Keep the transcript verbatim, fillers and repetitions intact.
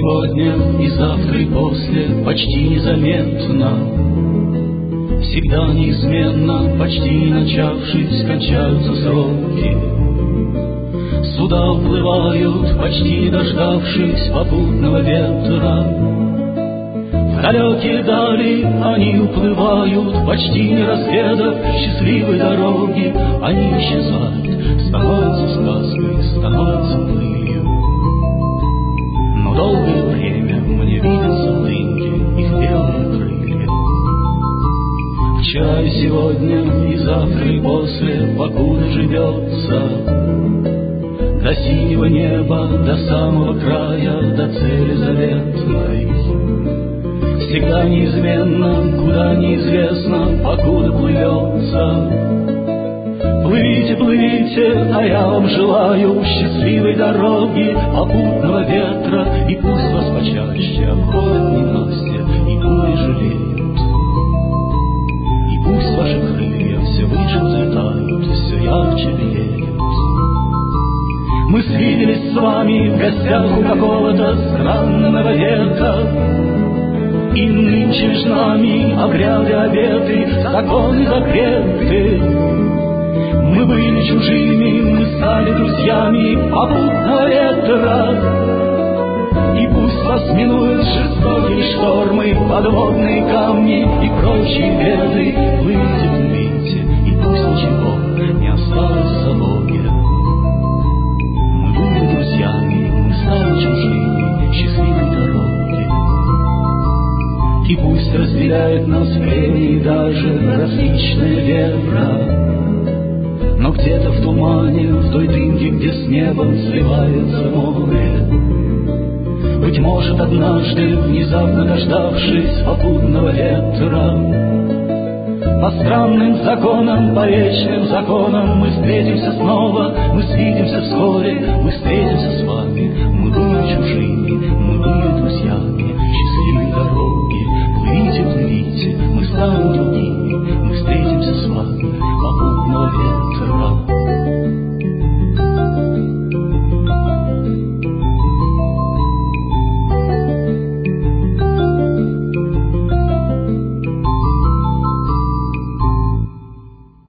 сегодня и завтра и после почти незаметно, всегда неизменно, почти начавшись, кончаются сроки. Суда уплывают, почти не дождавшись попутного ветра. В далекие дали они уплывают, почти не разведав счастливой дороги. Они исчезают, становятся сказкой, становятся былью. Но долгое время мне видятся дымки, их белые крылья. Вчера и сегодня, и завтра и после, покуда живется, до синего неба, до самого края, до цели заветной. Всегда неизменно, куда неизвестно, покуда плывется. Плывите, плывите, а я вам желаю счастливой дороги, попутного ветра, и пусть вас почаще обходят ненастья и бури жалеют. И пусть ваши крылья все выше взлетают, все ярче белеют. Мы свиделись с вами в гостях у какого-то странного века, и нынче между нами обряды, обеты, законы закреты. Мы были чужими, мы стали друзьями попутного ветра. И пусть вас минуют жестокие штормы, подводные камни и прочие беды. Плывите, плывите, и пусть ничего не осталось в залоге. Мы были друзьями, мы стали чужими, счастливой дороги. И пусть разделяет нас время и даже различная вера, но где-то в тумане, в той дымке, где с небом сливается море, быть может, однажды, внезапно дождавшись попутного ветра, по странным законам, по вечным законам мы встретимся снова, мы свидимся вскоре, мы встретимся с вами. Мы были чужими,